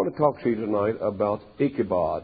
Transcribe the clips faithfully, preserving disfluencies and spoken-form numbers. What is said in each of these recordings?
want to talk to you tonight about Ichabod.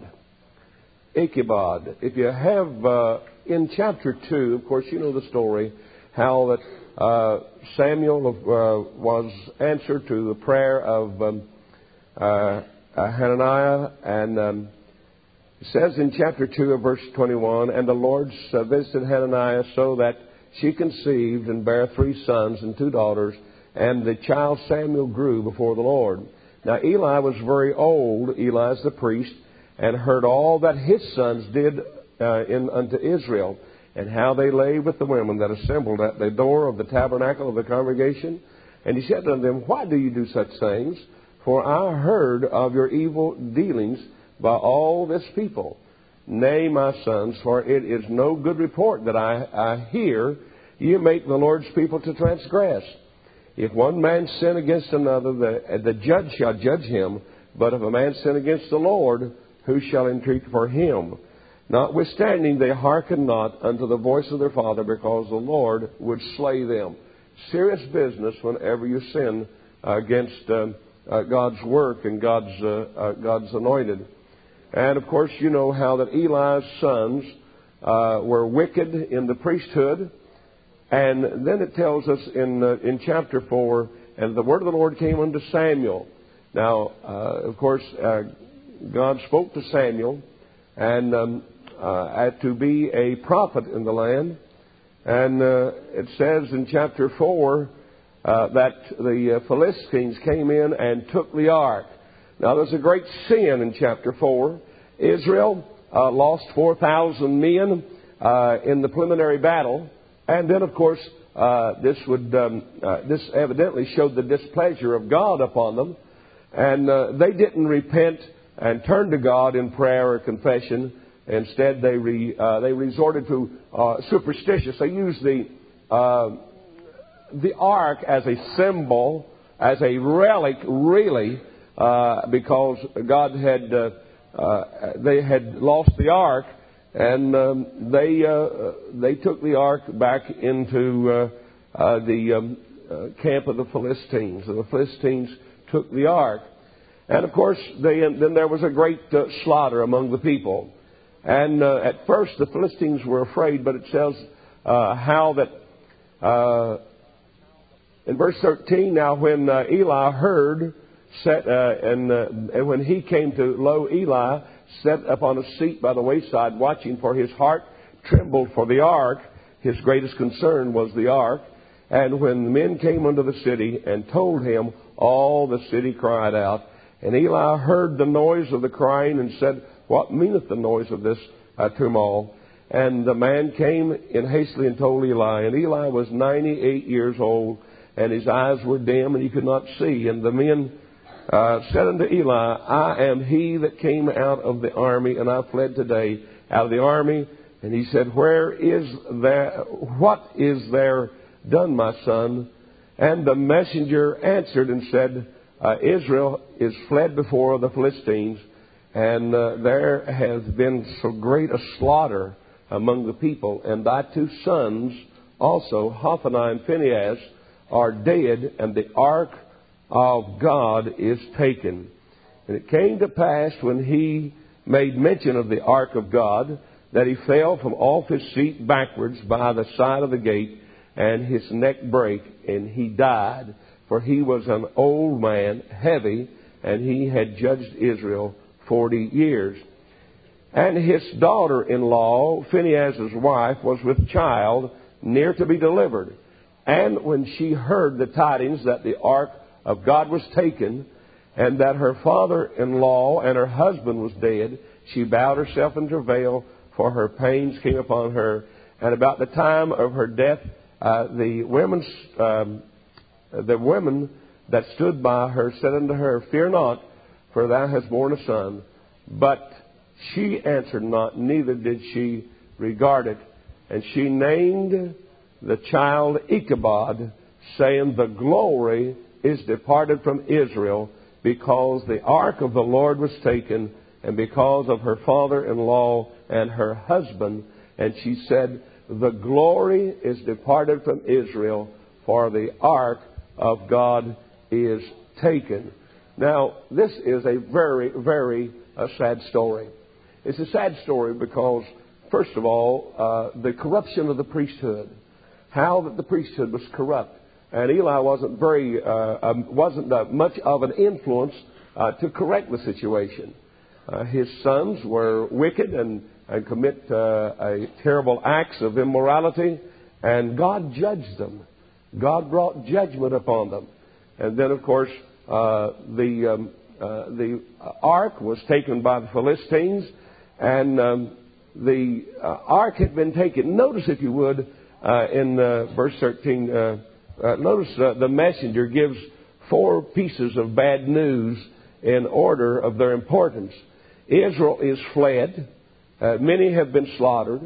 Ichabod. If you have, uh, in chapter two, of course, you know the story, how that uh, Samuel uh, was answered to the prayer of um, uh, Hananiah, and um, it says in chapter two of verse twenty-one, and the Lord uh, visited Hananiah so that she conceived and bare three sons and two daughters, and the child Samuel grew before the Lord. Now Eli was very old, Eli is the priest, and heard all that his sons did uh, in unto Israel, and how they lay with the women that assembled at the door of the tabernacle of the congregation. And he said unto them, Why do you do such things? For I heard of your evil dealings by all this people. Nay, my sons, for it is no good report that I, I hear you make the Lord's people to transgress. If one man sin against another, the, the judge shall judge him. But if a man sin against the Lord, who shall entreat for him? Notwithstanding, they hearkened not unto the voice of their father, because the Lord would slay them. Serious business whenever you sin against uh, uh, God's work and God's uh, uh, God's anointed. And of course, you know how that Eli's sons uh, were wicked in the priesthood. And then it tells us in uh, in chapter four, and the word of the Lord came unto Samuel. Now, uh, of course, uh, God spoke to Samuel, and um, uh, had to be a prophet in the land. And uh, it says in chapter four uh, that the uh, Philistines came in and took the ark. Now, there's a great sin in chapter four. Israel uh, lost four thousand men uh, in the preliminary battle. And then, of course, uh, this would um, uh, this evidently showed the displeasure of God upon them. And uh, they didn't repent and turn to God in prayer or confession. Instead, they re, uh, they resorted to uh, superstitious. They used the uh, the ark as a symbol, as a relic, really, uh, because God had uh, uh, they had lost the ark, and um, they uh, they took the ark back into uh, uh, the um, uh, camp of the Philistines. And the Philistines took the ark. And, of course, they, then there was a great uh, slaughter among the people. And uh, at first the Philistines were afraid, but it says uh, how that uh, in verse thirteen, now when uh, Eli heard, set, uh, and, uh, and when he came to lo, Eli sat upon a seat by the wayside, watching, for his heart trembled for the ark. His greatest concern was the ark. And when the men came unto the city and told him, all the city cried out. And Eli heard the noise of the crying and said, What meaneth the noise of this uh, tumult? And the man came in hastily and told Eli. And Eli was ninety-eight years old, and his eyes were dim, and he could not see. And the men uh, said unto Eli, I am he that came out of the army, and I fled today out of the army. And he said, Where is there? What is there done, my son? And the messenger answered and said, Uh, Israel is fled before the Philistines, and uh, there has been so great a slaughter among the people, and thy two sons also, Hophni and Phinehas, are dead, and the ark of God is taken. And it came to pass, when he made mention of the ark of God, that he fell from off his seat backwards by the side of the gate, and his neck brake, and he died. For he was an old man, heavy, and he had judged Israel forty years. And his daughter-in-law, Phinehas' wife, was with child, near to be delivered. And when she heard the tidings that the ark of God was taken, and that her father-in-law and her husband was dead, she bowed herself in travail, for her pains came upon her. And about the time of her death, uh, the women's... Um, The women that stood by her said unto her, Fear not, for thou hast borne a son. But she answered not, neither did she regard it. And she named the child Ichabod, saying, The glory is departed from Israel, because the ark of the Lord was taken, and because of her father-in-law and her husband. And she said, The glory is departed from Israel, for the ark of God is taken. Now, this is a very, very uh, sad story. It's a sad story because, first of all, uh, the corruption of the priesthood, how that the priesthood was corrupt. And Eli wasn't very, uh, um, wasn't uh, much of an influence uh, to correct the situation. Uh, his sons were wicked and, and commit uh, a terrible acts of immorality, and God judged them. God brought judgment upon them. And then, of course, uh, the um, uh, the ark was taken by the Philistines, and um, the uh, ark had been taken. Notice, if you would, uh, in uh, verse thirteen. Uh, Uh, notice uh, the messenger gives four pieces of bad news in order of their importance. Israel is fled. Uh, many have been slaughtered.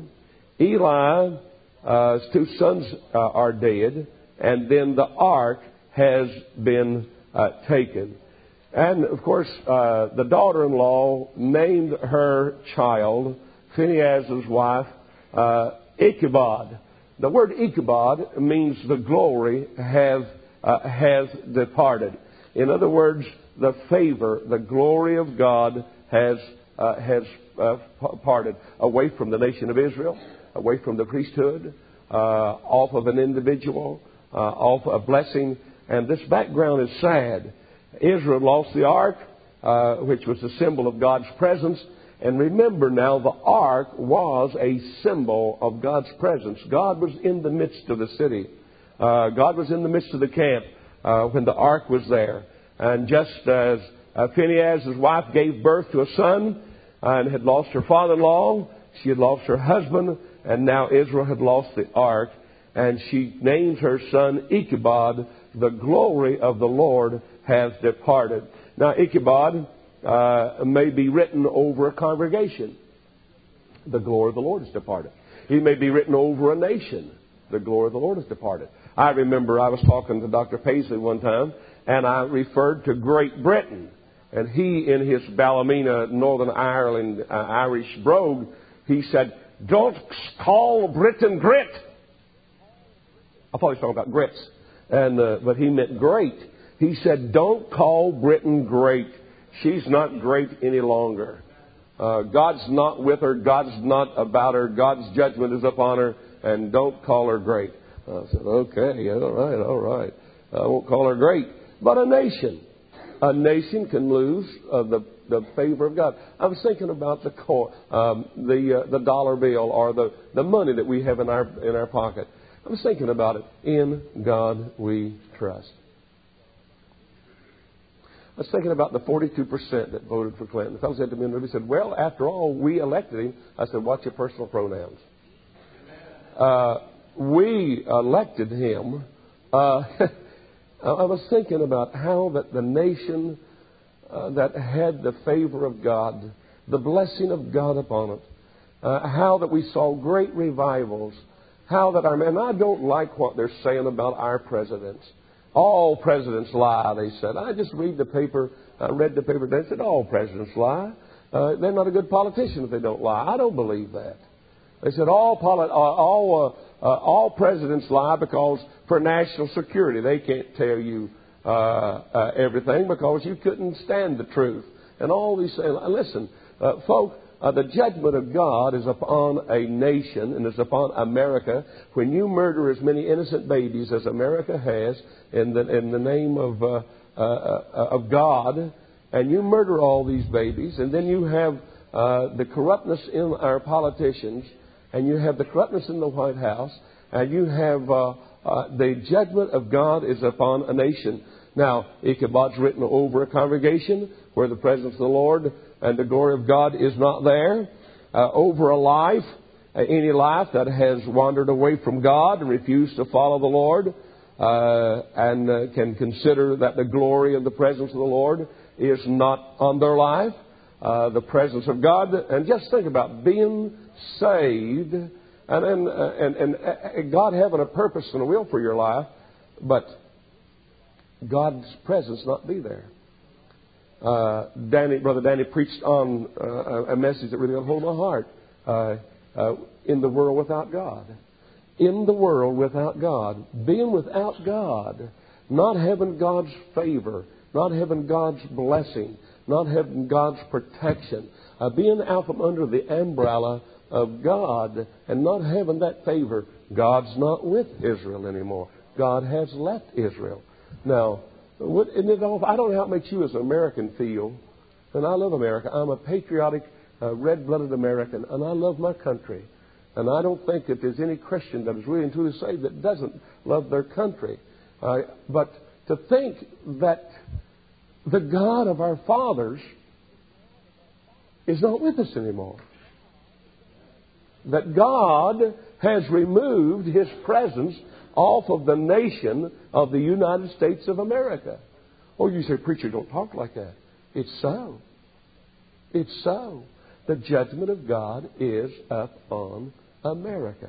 Eli's uh, two sons uh, are dead. And then the ark has been uh, taken. And, of course, uh, the daughter-in-law named her child, Phinehas' wife, uh, Ichabod. The word Ichabod means the glory have, uh, has departed. In other words, the favor, the glory of God has, uh, has uh, parted away from the nation of Israel, away from the priesthood, uh, off of an individual, uh, off a blessing. And this background is sad. Israel lost the ark, uh, which was a symbol of God's presence. And remember now, the ark was a symbol of God's presence. God was in the midst of the city. Uh, God was in the midst of the camp uh, when the ark was there. And just as uh, Phinehas' wife gave birth to a son and had lost her father-in-law, she had lost her husband, and now Israel had lost the ark. And she names her son Ichabod, the glory of the Lord has departed. Now, Ichabod Uh, may be written over a congregation. The glory of the Lord has departed. He may be written over a nation. The glory of the Lord has departed. I remember I was talking to Doctor Paisley one time, and I referred to Great Britain. And he, in his Ballymena, Northern Ireland, uh, Irish brogue, he said, "Don't call Britain grit." I thought he was talking about grits, and uh, but he meant great. He said, "Don't call Britain great. She's not great any longer. Uh, God's not with her. God's not about her. God's judgment is upon her. And don't call her great." I said, okay, all right, all right. I won't call her great. But a nation. A nation can lose uh, the, the favor of God. I was thinking about the cor- um, the uh, the dollar bill or the, the money that we have in our in our pocket. I was thinking about it. In God we trust. I was thinking about the forty-two percent that voted for Clinton. The fellow said to me, he said, "Well, after all, we elected him." I said, "Watch your personal pronouns." Uh, we elected him. Uh, I was thinking about how that the nation uh, that had the favor of God, the blessing of God upon it, uh, how that we saw great revivals, how that our, and I don't like what they're saying about our presidents. All presidents lie, they said. I just read the paper. I read the paper. They said all presidents lie. Uh, they're not a good politician if they don't lie. I don't believe that. They said all poli- uh, all uh, uh, all presidents lie because for national security they can't tell you uh, uh, everything because you couldn't stand the truth. And all these things. Listen, uh, folk. Uh, the judgment of God is upon a nation and is upon America. When you murder as many innocent babies as America has in the in the name of uh, uh, uh, of God, and you murder all these babies, and then you have uh, the corruptness in our politicians, and you have the corruptness in the White House, and you have uh, uh, the judgment of God is upon a nation. Now, Ichabod's written over a congregation where the presence of the Lord and the glory of God is not there. Uh, over a life, uh, any life that has wandered away from God and refused to follow the Lord, uh, and uh, can consider that the glory and the presence of the Lord is not on their life. Uh, the presence of God, and just think about being saved, and and, uh, and and and God having a purpose and a will for your life, but God's presence not be there. Uh, Danny, Brother Danny preached on uh, a message that really got hold of my heart. Uh, uh, in the world without God. In the world without God. Being without God. Not having God's favor. not having God's blessing, not having God's protection, uh, being out from under the umbrella of God and not having that favor. God's not with Israel anymore. God has left Israel. Now, what, isn't it all, I don't know how it makes you as an American feel, and I love America. I'm a patriotic, uh, red-blooded American, and I love my country. And I don't think that there's any Christian that is really and truly saved that doesn't love their country. Uh, but to think that the God of our fathers is not with us anymore. That God has removed His presence off of the nation of the United States of America. Oh, you say, preacher, don't talk like that. It's so. It's so. The judgment of God is up on America.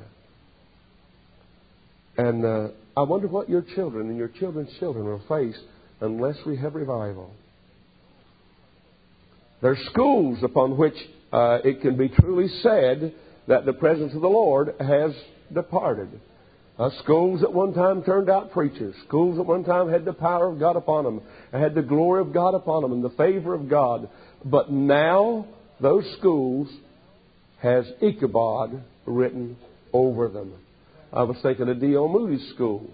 And uh, I wonder what your children and your children's children will face unless we have revival. There are schools upon which uh, it can be truly said that the presence of the Lord has departed. Uh, schools at one time turned out preachers. Schools at one time had the power of God upon them, and had the glory of God upon them, and the favor of God. But now those schools has Ichabod written over them. I was thinking of D L Moody's school.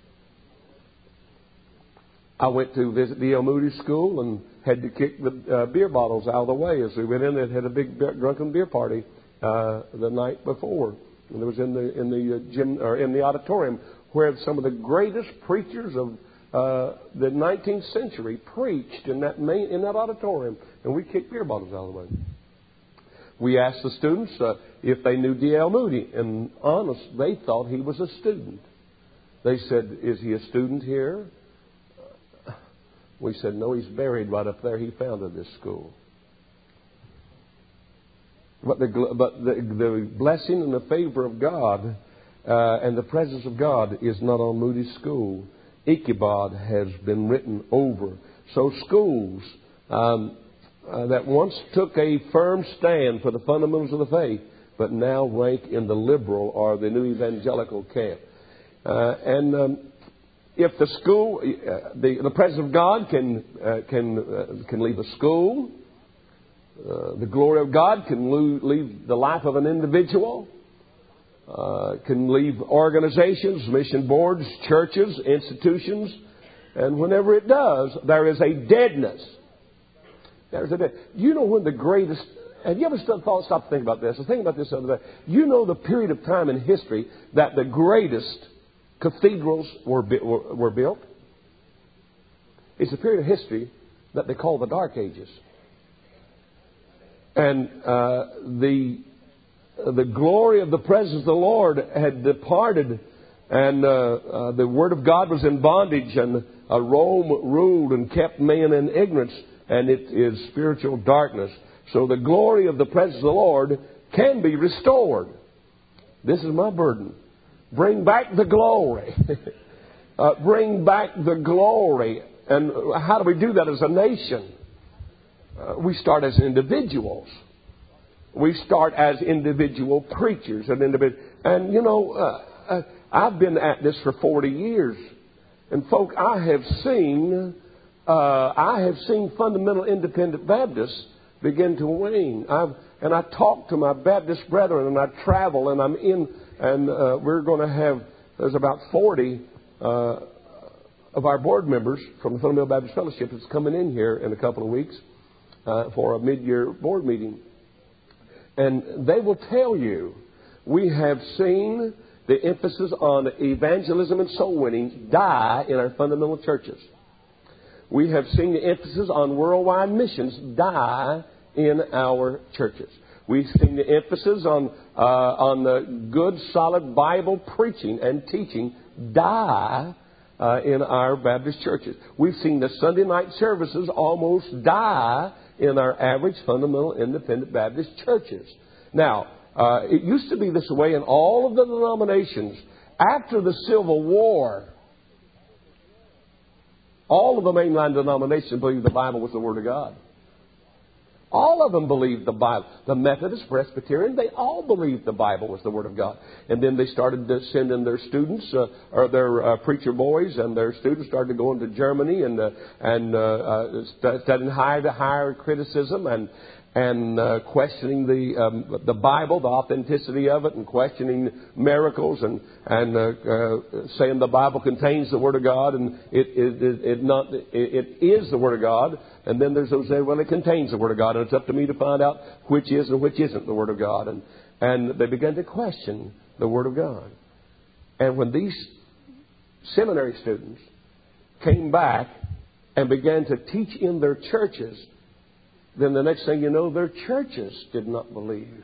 I went to visit D L Moody's school and had to kick the uh, beer bottles out of the way as we went in. It had a big beer, drunken beer party uh, the night before. And it was in the in the uh, gym or in the auditorium where some of the greatest preachers of uh, the nineteenth century preached in that main in that auditorium, and we kicked beer bottles out of the way. We asked the students uh, if they knew D L Moody, and honest, they thought he was a student. They said, "Is he a student here?" We said, "No, he's buried right up there. He founded this school." But the but the, the blessing and the favor of God uh, and the presence of God is not on Moody's school. Ichabod has been written over. So schools um, uh, that once took a firm stand for the fundamentals of the faith, but now rank in the liberal or the new evangelical camp. Uh, and um, if the school, uh, the, the presence of God can uh, can uh, can leave a school. Uh, the glory of God can lo- leave the life of an individual, uh, can leave organizations, mission boards, churches, institutions, and whenever it does, there is a deadness. There's a dead. You know when the greatest. Have you ever thought, stop to think about this? I was thinking about this the other day. You know the period of time in history that the greatest cathedrals were, were, were built? It's a period of history that they call the Dark Ages. And uh, the the glory of the presence of the Lord had departed, and uh, uh, the Word of God was in bondage, and uh, Rome ruled and kept man in ignorance, and it is spiritual darkness. So the glory of the presence of the Lord can be restored. This is my burden. Bring back the glory. uh, bring back the glory. And how do we do that as a nation? Uh, we start as individuals. We start as individual preachers. And, individ- and you know, uh, uh, I've been at this for forty years. And folk, I have seen, uh, I have seen fundamental independent Baptists begin to wane. I've, and I talk to my Baptist brethren, and I travel, and I'm in, and uh, we're going to have, there's about forty uh, of our board members from the Fundamental Baptist Fellowship that's coming in here in a couple of weeks. Uh, for a mid-year board meeting. And they will tell you, we have seen the emphasis on evangelism and soul winning die in our fundamental churches. We have seen the emphasis on worldwide missions die in our churches. We've seen the emphasis on, uh, on the good, solid Bible preaching and teaching die uh, in our Baptist churches. We've seen the Sunday night services almost die in our average fundamental independent Baptist churches. Now, uh, it used to be this way in all of the denominations. After the Civil War, all of the mainline denominations believed the Bible was the Word of God. All of them believed the Bible. The Methodist, Presbyterian, they all believed the Bible was the Word of God. And then they started to send in their students, uh, or their uh, preacher boys, and their students started going to Germany and uh, and uh, uh, studying higher to higher criticism and and uh, questioning the um, the Bible, the authenticity of it, and questioning miracles, and and uh, uh, saying the Bible contains the Word of God, and it it, it, it not it, it is the Word of God. And then there's those who say, well, it contains the Word of God, and it's up to me to find out which is and which isn't the Word of God. And and they began to question the Word of God. And when these seminary students came back and began to teach in their churches, then the next thing you know, their churches did not believe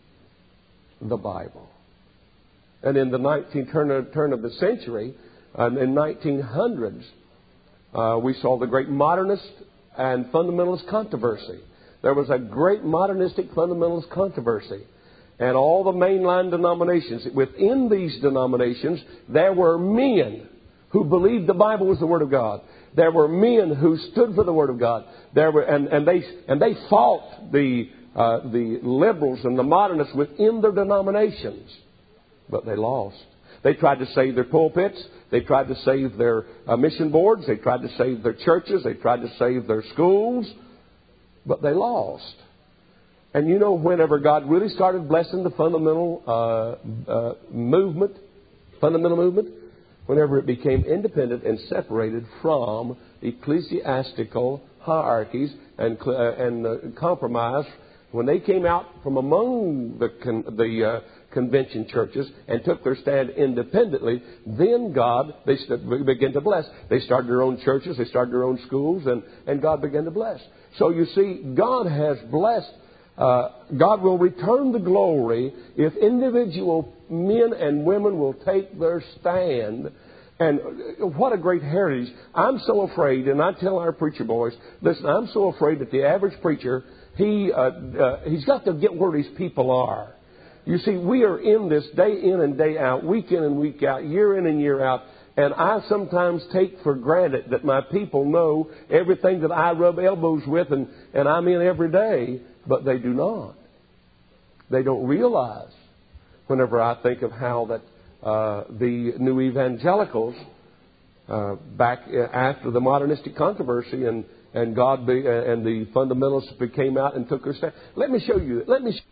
the Bible. And in the nineteenth turn of, turn of the century, uh, in nineteen hundreds, uh, we saw the great modernist and fundamentalist controversy. There was a great modernistic fundamentalist controversy. And all the mainline denominations, within these denominations, there were men who believed the Bible was the Word of God. There were men who stood for the Word of God. There were, and, and they and they fought the uh, the liberals and the modernists within their denominations, but they lost. They tried to save their pulpits. They tried to save their uh, mission boards. They tried to save their churches. They tried to save their schools, but they lost. And you know, whenever God really started blessing the fundamental uh, uh, movement, fundamental movement, whenever it became independent and separated from ecclesiastical hierarchies and uh, and uh, compromise, when they came out from among the con- the uh, convention churches and took their stand independently, then God, they st- began to bless. They started their own churches, they started their own schools, and, and God began to bless. So you see, God has blessed. Uh, God will return the glory if individual men and women will take their stand. And what a great heritage. I'm so afraid, and I tell our preacher boys, listen, I'm so afraid that the average preacher, he uh, uh, he's got to get where these people are. You see, we are in this day in and day out, week in and week out, year in and year out. And I sometimes take for granted that my people know everything that I rub elbows with and, and I'm in every day. But they do not. They don't realize, whenever I think of how that uh, the new evangelicals, uh, back after the modernistic controversy and, and God be, and the fundamentalists came out and took their stand. Let me show you. Let me show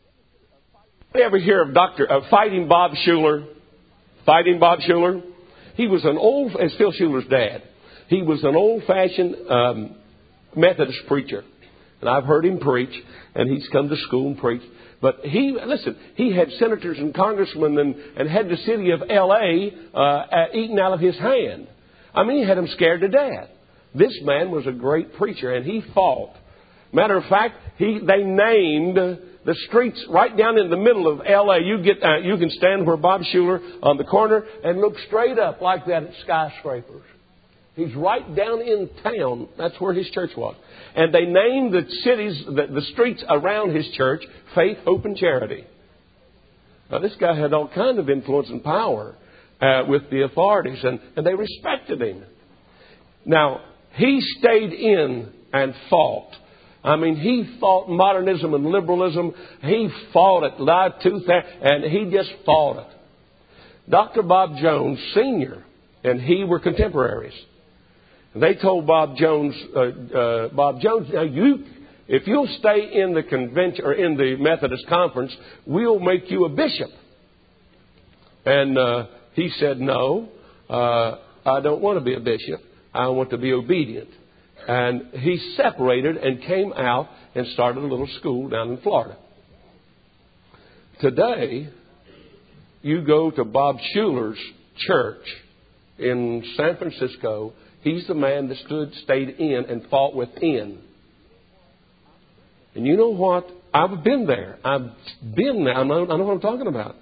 you ever hear of Doctor uh, Fighting Bob Schuller? Fighting Bob Schuller? He was an old, as Phil Schuller's dad, he was an old-fashioned um, Methodist preacher. And I've heard him preach, and he's come to school and preached. But he, listen, he had senators and congressmen and, and had the city of L A uh, eaten out of his hand. I mean, he had them scared to death. This man was a great preacher, and he fought. Matter of fact, he they named the streets right down in the middle of L A. You get uh, you can stand where Bob Schuller on the corner and look straight up like that at skyscrapers. He's right down in town. That's where his church was. And they named the cities, the, the streets around his church, Faith, Hope, and Charity. Now, this guy had all kind of influence and power uh, with the authorities, and, and they respected him. Now, he stayed in and fought. I mean, he fought modernism and liberalism. He fought it, lied tooth, and he just fought it. Doctor Bob Jones, Senior, and he were contemporaries. They told Bob Jones, uh, uh, Bob Jones, now you, if you'll stay in the convention or in the Methodist conference, we'll make you a bishop. And uh, he said, no, uh, I don't want to be a bishop. I want to be obedient. And he separated and came out and started a little school down in Florida. Today, you go to Bob Schuller's church in San Francisco. He's the man that stood, stayed in, and fought within. And you know what? I've been there. I've been there. I know, I know what I'm talking about.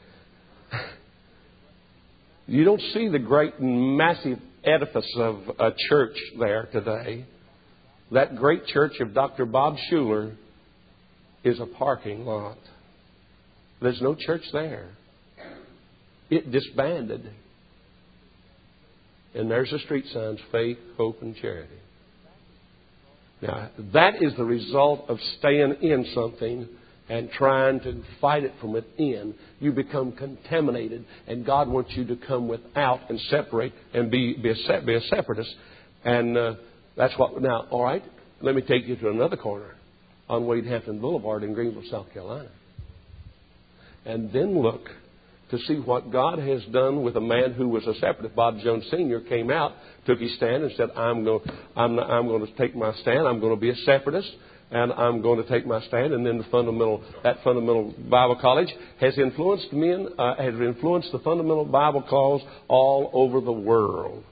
You don't see the great and massive edifice of a church there today. That great church of Doctor Bob Schuller is a parking lot. There's no church there. It disbanded. And there's the street signs, Faith, Hope, and Charity. Now, that is the result of staying in something and trying to fight it from within. You become contaminated, and God wants you to come without and separate and be, be, a, be a separatist. And uh, that's what... Now, all right, let me take you to another corner on Wade Hampton Boulevard in Greenville, South Carolina. And then look to see what God has done with a man who was a separatist. Bob Jones Senior came out, took his stand, and said, I'm going, I'm, I'm going to take my stand. I'm going to be a separatist, and I'm going to take my stand. And then the fundamental, that fundamental Bible college has influenced men, uh, has influenced the fundamental Bible cause all over the world.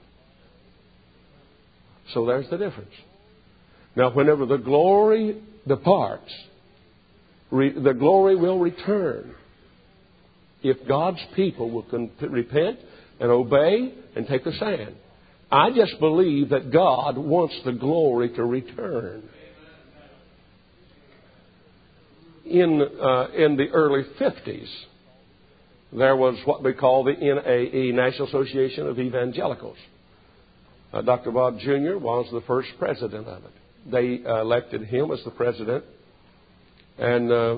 So there's the difference. Now, whenever the glory departs, re, the glory will return. If God's people will con- repent and obey and take a stand. I just believe that God wants the glory to return. In, uh, in the early fifties, there was what we call the N A E, National Association of Evangelicals. Uh, Doctor Bob Junior was the first president of it. They uh, elected him as the president. And... Uh,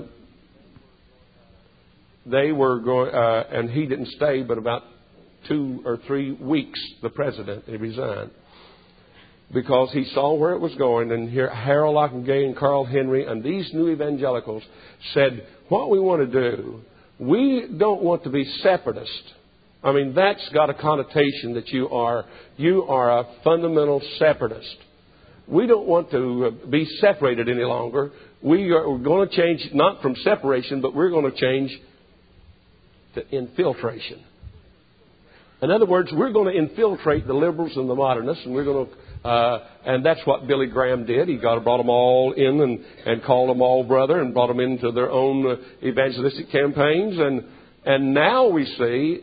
They were going, uh, and he didn't stay, but about two or three weeks, the president, he resigned. Because he saw where it was going. And here, Harold Ockenga and Carl Henry and these new evangelicals said, what we want to do, we don't want to be separatist. I mean, that's got a connotation that you are, you are a fundamental separatist. We don't want to be separated any longer. We are we're going to change, not from separation, but we're going to change to infiltration. In other words, we're going to infiltrate the liberals and the modernists, and we're going to, uh, and that's what Billy Graham did. He got brought them all in and, and called them all brother, and brought them into their own uh, evangelistic campaigns, and and now we see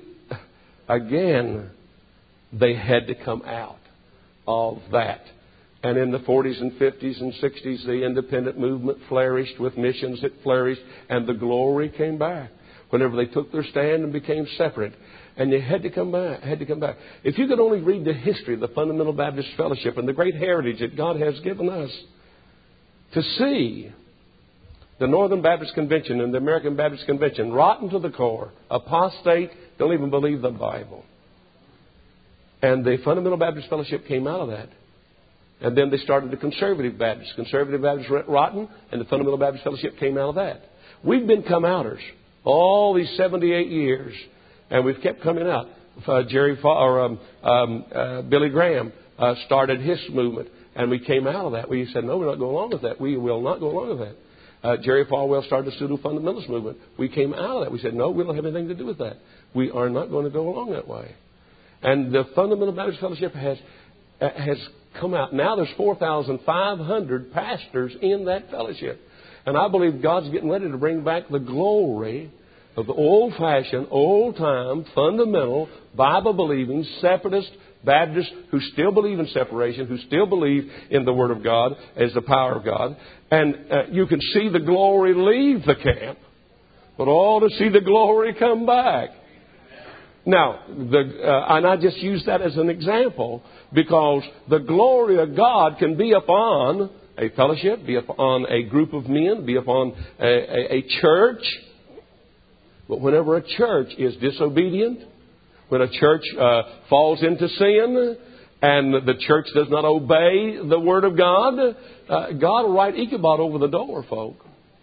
again they had to come out of that. And in the forties and fifties and sixties, the independent movement flourished with missions that flourished, and the glory came back. Whenever they took their stand and became separate. And they had to come back, had to come back. If you could only read the history of the Fundamental Baptist Fellowship and the great heritage that God has given us, to see the Northern Baptist Convention and the American Baptist Convention rotten to the core, apostate, don't even believe the Bible. And the Fundamental Baptist Fellowship came out of that. And then they started the Conservative Baptist. Conservative Baptist went rotten, and the Fundamental Baptist Fellowship came out of that. We've been come-outers all these seventy-eight years, and we've kept coming out. Uh, Jerry Fa- or um, um, uh, Billy Graham uh, started his movement, and we came out of that. We said, no, we're not going along with that. We will not go along with that. Uh, Jerry Falwell started the pseudo-fundamentalist movement. We came out of that. We said, no, we don't have anything to do with that. We are not going to go along that way. And the Fundamental Baptist Fellowship has uh, has come out. Now there's four thousand five hundred pastors in that fellowship. And I believe God's getting ready to bring back the glory of the old-fashioned, old-time, fundamental, Bible-believing, separatist Baptists who still believe in separation, who still believe in the Word of God as the power of God. And uh, you can see the glory leave the camp, but all to see the glory come back. Now, the, uh, and I just use that as an example because the glory of God can be upon a fellowship, be upon a group of men, be upon a, a, a church. But whenever a church is disobedient, when a church uh, falls into sin, and the church does not obey the Word of God, uh, God will write Ichabod over the door, folk.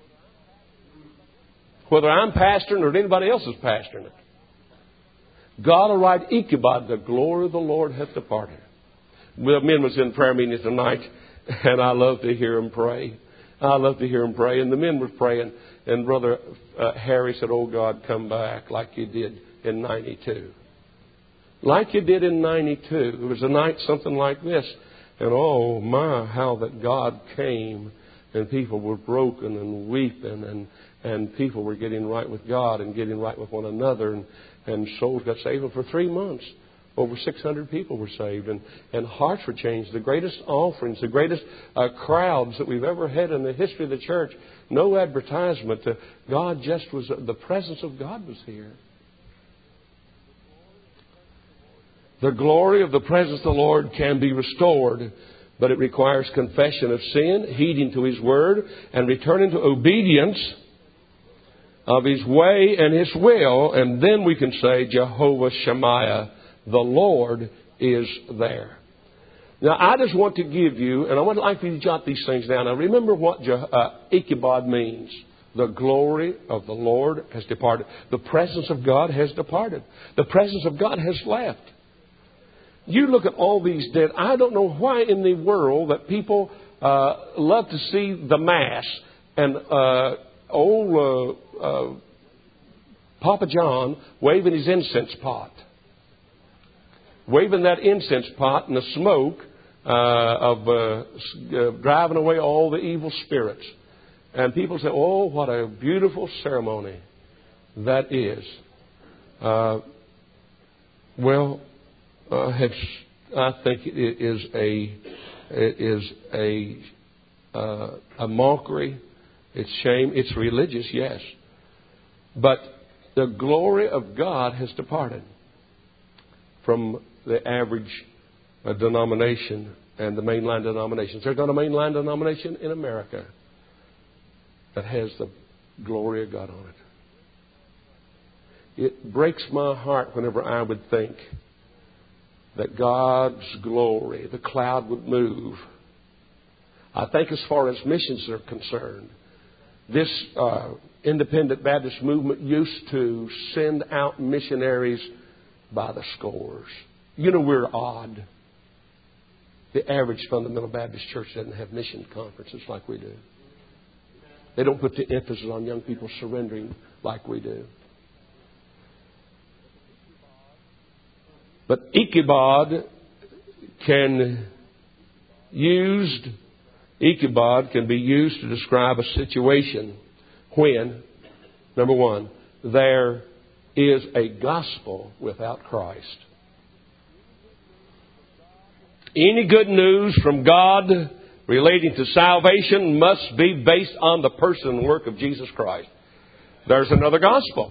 Whether I'm pastoring or anybody else is pastoring it. God will write Ichabod, the glory of the Lord hath departed. The men was in prayer meeting tonight, and I love to hear them pray. I love to hear them pray. And the men were praying, and Brother uh, Harry said, oh, God, come back like you did in ninety-two. Like you did in ninety-two. It was a night something like this. And oh, my, how that God came, and people were broken and weeping, and, and people were getting right with God and getting right with one another, and, and souls got saved. And for three months, over six hundred people were saved, and, and hearts were changed. The greatest offerings, the greatest uh, crowds that we've ever had in the history of the church. No advertisement. Uh, God just was, uh, the presence of God was here. The glory of the presence of the Lord can be restored but it requires confession of sin, heeding to His Word, and returning to obedience of His way and His will. And then we can say, Jehovah Shammah, the Lord is there. Now, I just want to give you, and I would like for you to jot these things down. Now, remember what Je- uh, Ichabod means. The glory of the Lord has departed. The presence of God has departed. The presence of God has left. You look at all these dead. I don't know why in the world that people uh, love to see the Mass and uh, old uh, uh, Papa John waving his incense pot. Waving that incense pot and the smoke uh, of uh, uh, driving away all the evil spirits. And people say, oh, what a beautiful ceremony that is. Uh, well, uh, have, I think it is a it is a uh, a mockery. It's shame. It's religious, yes. But the glory of God has departed from the average uh, denomination and the mainline denominations. There's not a mainline denomination in America that has the glory of God on it. It breaks my heart whenever I would think that God's glory, the cloud would move. I think as far as missions are concerned, this uh, independent Baptist movement used to send out missionaries by the scores. You know, we're odd. The average fundamental Baptist church doesn't have mission conferences like we do. They don't put the emphasis on young people surrendering like we do. But Ichabod can used Ichabod can be used to describe a situation when, number one, there is a gospel without Christ. Any good news from God relating to salvation must be based on the person and work of Jesus Christ. There's another gospel.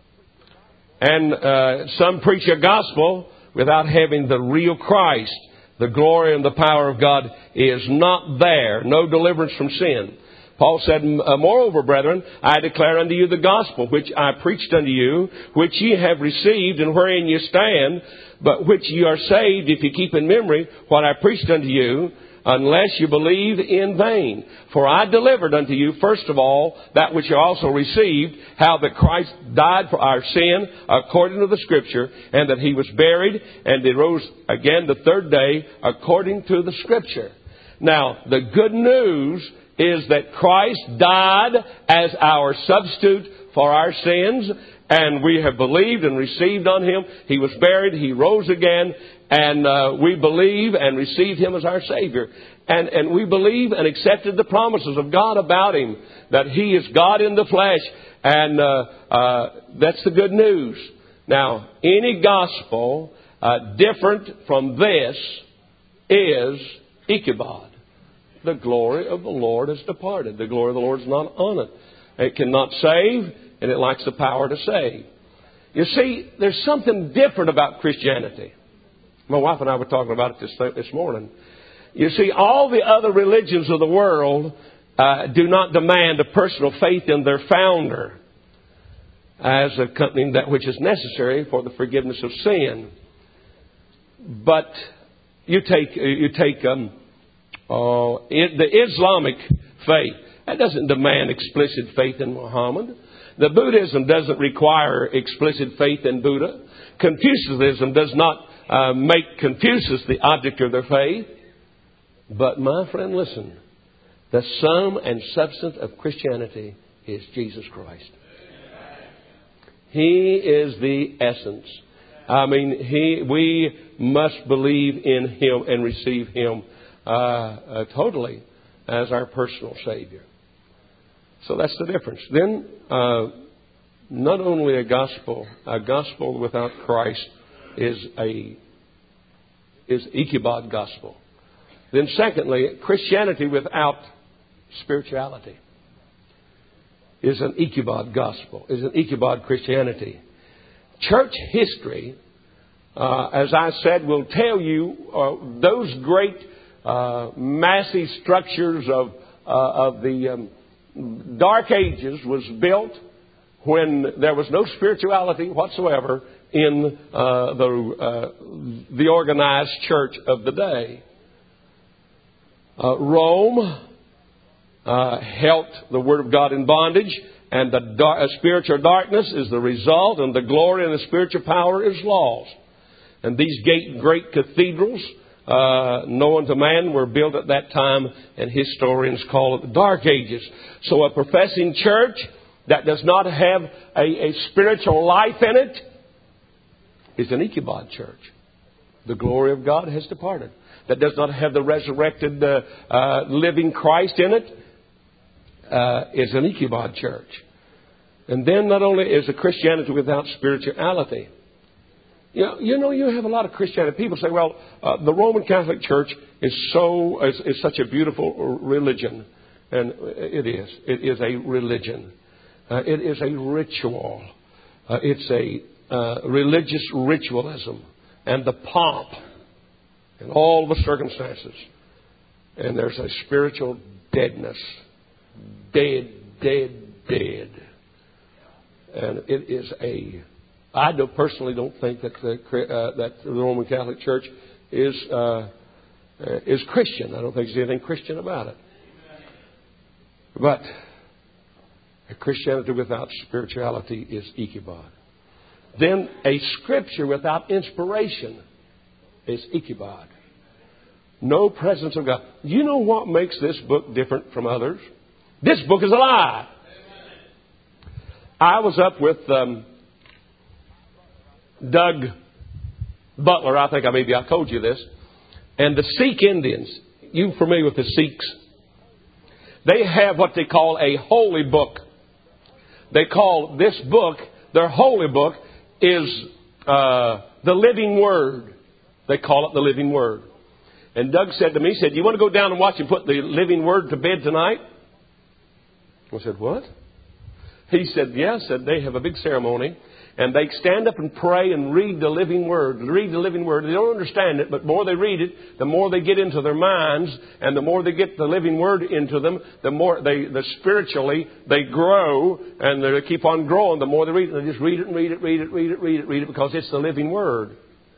And uh, some preach a gospel without having the real Christ. The glory and the power of God is not there. No deliverance from sin. Paul said, moreover, brethren, I declare unto you the gospel, which I preached unto you, which ye have received, and wherein ye stand, but which ye are saved, if ye keep in memory what I preached unto you, unless you believe in vain. For I delivered unto you, first of all, that which you also received, how that Christ died for our sin, according to the Scripture, and that He was buried, and He rose again the third day, according to the Scripture. Now, the good news is that Christ died as our substitute for our sins, and we have believed and received on Him. He was buried, He rose again, and uh, we believe and received Him as our Savior. And, and we believe and accepted the promises of God about Him, that He is God in the flesh, and uh, uh, that's the good news. Now, any gospel uh, different from this is Ichabod. The glory of the Lord has departed. The glory of the Lord is not on it. It cannot save, and it lacks the power to save. You see, there's something different about Christianity. My wife and I were talking about it this, this morning. You see, all the other religions of the world uh, do not demand a personal faith in their founder as accompanying that which is necessary for the forgiveness of sin. But you take you take um, uh, it, the Islamic faith. That doesn't demand explicit faith in Muhammad. The Buddhism doesn't require explicit faith in Buddha. Confucianism does not uh, make Confucius the object of their faith. But my friend, listen. The sum and substance of Christianity is Jesus Christ. He is the essence. I mean, he. We must believe in Him and receive Him uh, uh, totally as our personal Savior. So that's the difference. Then, uh, not only a gospel, a gospel without Christ is a is Ichabod gospel. Then, secondly, Christianity without spirituality is an Ichabod gospel, is an Ichabod Christianity. Church history, uh, as I said, will tell you uh, those great uh, massive structures of, uh, of the um, Dark Ages was built when there was no spirituality whatsoever in uh, the, uh, the organized church of the day. Uh, Rome uh, held the Word of God in bondage, and the dar- uh, spiritual darkness is the result, and the glory and the spiritual power is lost. And these great, great cathedrals, uh, known to man, were built at that time, and historians call it the Dark Ages. So a professing church that does not have a, a spiritual life in it is an Ichabod church. The glory of God has departed. That does not have the resurrected uh, uh, living Christ in it uh, is an Ichabod church. And then not only is a Christianity without spirituality. You know, you know, you have a lot of Christianity. People say, well, uh, the Roman Catholic Church is so is, is such a beautiful religion. And it is. It is a religion. Uh, it is a ritual. Uh, it's a uh, religious ritualism. And the pomp and all the circumstances. And there's a spiritual deadness. Dead, dead, dead. And it is a... I don't, personally don't think that the, uh, that the Roman Catholic Church is uh, is Christian. I don't think there's anything Christian about it. But a Christianity without spirituality is Ichabod. Then a Scripture without inspiration is Ichabod. No presence of God. You know what makes this book different from others? This book is alive. I was up with um, Doug Butler. I think I maybe I told you this. And the Sikh Indians. You familiar with the Sikhs? They have what they call a holy book. They call this book, their holy book, is uh, the living Word. They call it the living Word. And Doug said to me, he said, you want to go down and watch and put the living Word to bed tonight? I said, what? He said, yes. Yeah. Said they have a big ceremony. And they stand up and pray and read the living Word. Read the living Word. They don't understand it, but the more they read it, the more they get into their minds, and the more they get the living Word into them, the more they, the spiritually they grow, and they keep on growing. The more they read it, they just read it and read it, read it, read it, read it, read it, because it's the living Word.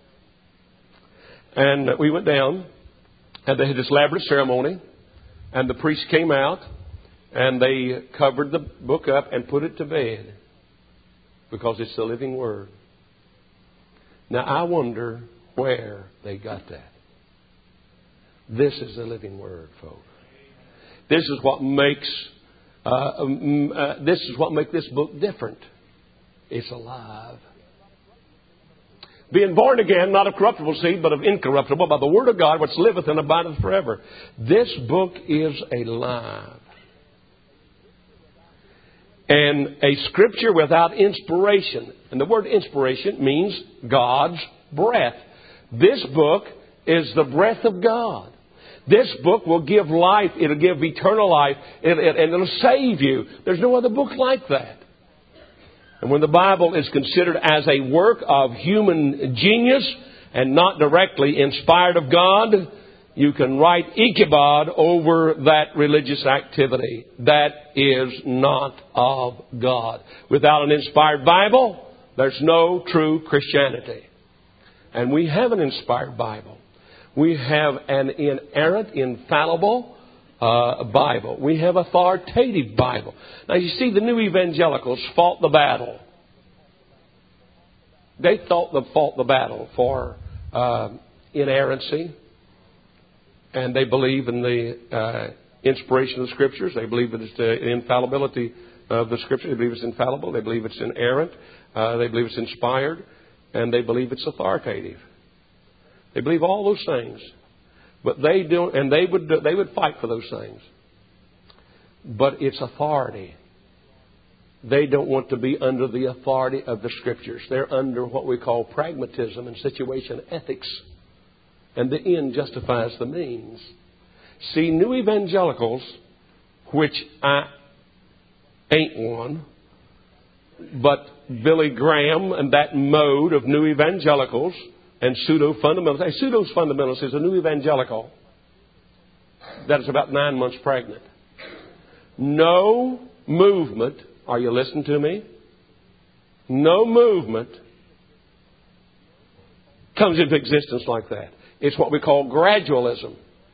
And we went down, and they had this elaborate ceremony, and the priest came out, and they covered the book up and put it to bed. Because it's the living Word. Now, I wonder where they got that. This is the living Word, folks. This is what makes uh, um, uh, this is what makes this book different. It's alive. Being born again, not of corruptible seed, but of incorruptible, by the Word of God, which liveth and abideth forever. This book is alive. And a Scripture without inspiration. And the word inspiration means God's breath. This book is the breath of God. This book will give life. It'll give eternal life. It, it, and it'll save you. There's no other book like that. And when the Bible is considered as a work of human genius and not directly inspired of God, you can write Ichabod over that religious activity. That is not of God. Without an inspired Bible, there's no true Christianity. And we have an inspired Bible. We have an inerrant, infallible uh, Bible. We have authoritative Bible. Now you see, the new evangelicals fought the battle. They thought they fought the battle for uh, inerrancy. And they believe in the uh, inspiration of the Scriptures. They believe in the infallibility of the Scripture. They believe it's infallible. They believe it's inerrant. Uh, they believe it's inspired. And they believe it's authoritative. They believe all those things. But they don't, and they would they would fight for those things. But it's authority. They don't want to be under the authority of the Scriptures. They're under what we call pragmatism and situation ethics. And the end justifies the means. See, new evangelicals, which I ain't one, but Billy Graham and that mode of new evangelicals and pseudo-fundamentalists. Hey, pseudo-fundamentalist is a new evangelical. that is about nine months pregnant. No movement, are you listening to me? No movement comes into existence like that. It's what we call gradualism.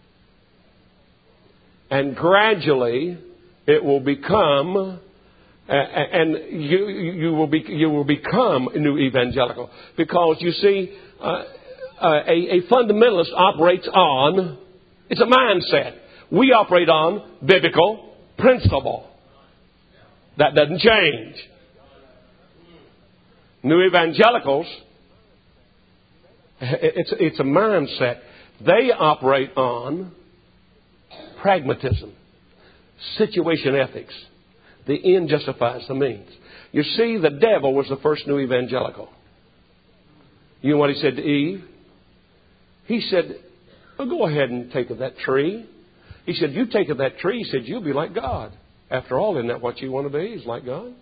And gradually it will become, uh, and you you will be you will become a new evangelical, because you see, uh, uh, a, a fundamentalist operates on, it's a mindset. We operate on biblical principle. That doesn't change. New evangelicals, it's it's a mindset. They operate on pragmatism, situation ethics. The end justifies the means. You see, the devil was the first new evangelical. You know what he said to Eve? He said, well, go ahead and take of that tree. He said, you take of that tree, he said, you'll be like God. After all, isn't that what you want to be? Is like God?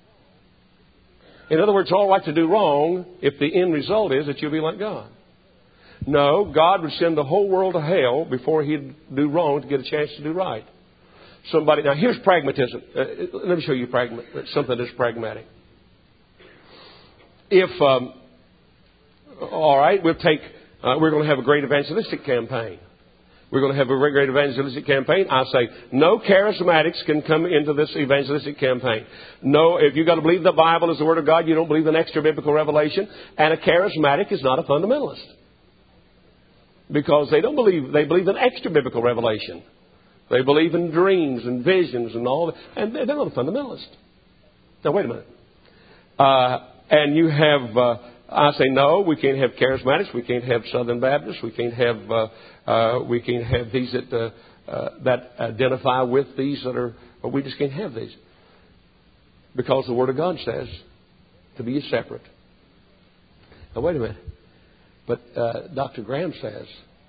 In other words, all right to do wrong if the end result is that you'll be like God. No, God would send the whole world to hell before He'd do wrong to get a chance to do right. Somebody, now here's pragmatism. Uh, let me show you pragma, something that's pragmatic. If, um, all right, we'll take, uh, we're going to have a great evangelistic campaign. We're going to have a great evangelistic campaign. I say, no charismatics can come into this evangelistic campaign. No, if you've got to believe the Bible is the Word of God, you don't believe in extra biblical revelation. And a charismatic is not a fundamentalist. Because they don't believe, they believe in extra biblical revelation. They believe in dreams and visions and all that. And they're not a fundamentalist. Now, wait a minute. Uh, and you have, uh, I say, no, we can't have charismatics. We can't have Southern Baptists. We can't have, uh, uh, we can't have these that, uh, uh, that identify with these that are, well, we just can't have these. Because the Word of God says to be separate. Now, wait a minute. But uh, Doctor Graham says,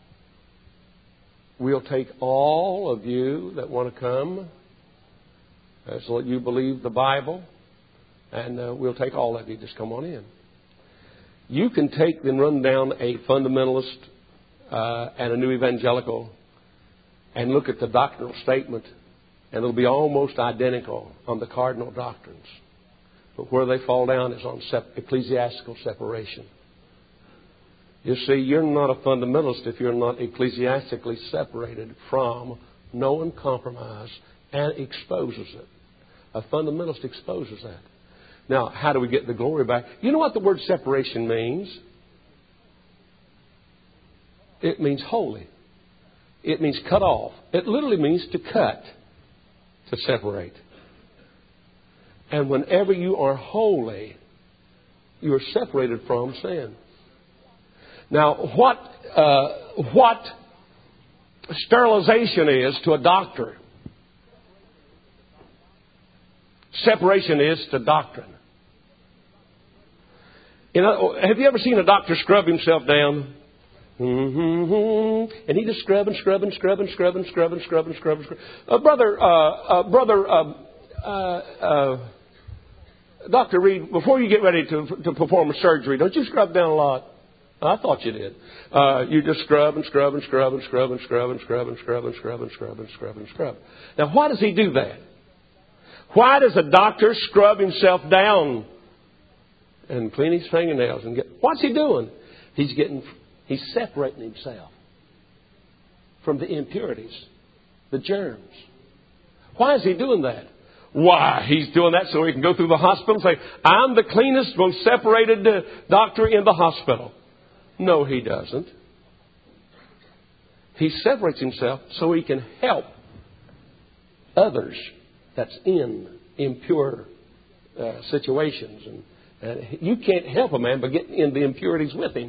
we'll take all of you that want to come, uh, so that you believe the Bible, and uh, we'll take all of you. Just come on in. You can take and run down a fundamentalist uh, and a new evangelical and look at the doctrinal statement, and it'll be almost identical on the cardinal doctrines. But where they fall down is on sep- ecclesiastical separation. You see, you're not a fundamentalist if you're not ecclesiastically separated from knowing compromise and exposes it. A fundamentalist exposes that. Now, how do we get the glory back? You know what the word separation means? It means holy. It means cut off. It literally means to cut, to separate. And whenever you are holy, you are separated from sin. Now, what uh, what sterilization is to a doctor, separation is to doctrine. You know, have you ever seen a doctor scrub himself down? Mm-hmm. And he just scrubbing, scrubbing, scrubbing, scrubbing, scrubbing, scrubbing, scrubbing, scrubbing. Uh, brother, uh, uh, brother, uh, uh, uh, Doctor Reed, before you get ready to to perform a surgery, don't you scrub down a lot? I thought you did. Uh, you just scrub and scrub and scrub and scrub and scrub and scrub and scrub and scrub and scrub and scrub and scrub. Now, why does he do that? Why does a doctor scrub himself down and clean his fingernails and get? What's he doing? He's getting. He's separating himself from the impurities, the germs. Why is he doing that? Why, he's doing that so he can go through the hospital and say, I'm the cleanest, most separated uh, doctor in the hospital. No, he doesn't. He separates himself so he can help others that's in impure uh, situations. And, and you can't help a man by getting in the impurities with him.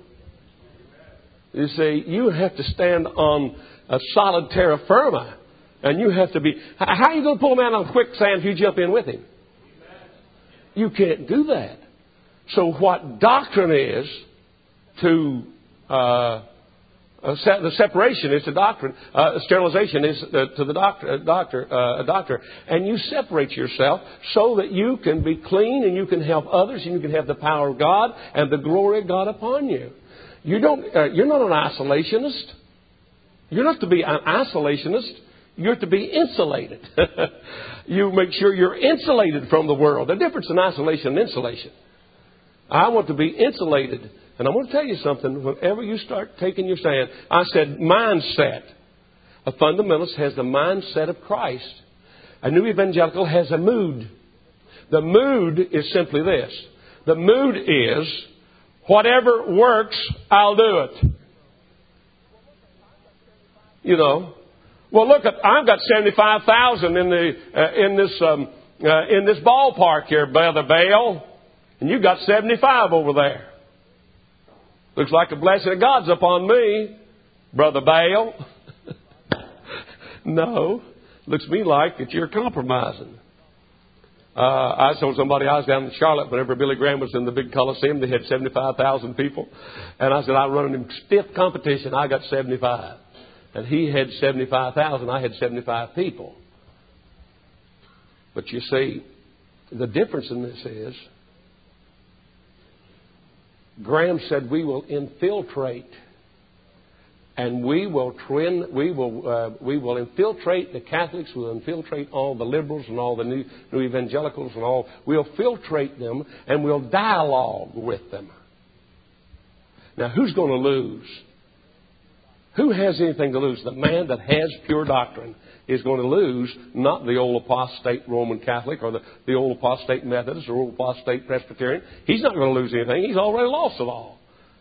You see, you have to stand on a solid terra firma. And you have to be... How are you going to pull a man on quicksand if you jump in with him? You can't do that. So what doctrine is to... Uh, uh, se- the separation is to doctrine. Uh, sterilization is uh, to the doctor, uh, doctor, uh, a doctor. And you separate yourself so that you can be clean and you can help others and you can have the power of God and the glory of God upon you. You don't, uh, you're not an isolationist. You're not to be an isolationist. You're to be insulated. You make sure you're insulated from the world. The difference in isolation and insulation. I want to be insulated. And I want to tell you something. Whenever you start taking your stand, I said mindset. A fundamentalist has the mindset of Christ. A new evangelical has a mood. The mood is simply this. The mood is, whatever works, I'll do it. You know. Well, look, I've got seventy-five thousand in the uh, in this um, uh, in this ballpark here, Brother Bale, and you've got seventy-five over there. Looks like a blessing of God's upon me, Brother Bale. No, looks to me like that you're compromising. Uh, I told somebody I was down in Charlotte whenever Billy Graham was in the big Coliseum. They had seventy-five thousand people, and I said I run in stiff competition. I got seventy-five. And he had seventy-five thousand. I had seventy-five people. But you see, the difference in this is, Graham said we will infiltrate, and we will twin, we will uh, we will infiltrate the Catholics. We'll infiltrate all the liberals and all the new new evangelicals and all. We'll filtrate them and we'll dialogue with them. Now, who's going to lose? Who has anything to lose? The man that has pure doctrine is going to lose, not the old apostate Roman Catholic or the, the old apostate Methodist or old apostate Presbyterian. He's not going to lose anything. He's already lost it all.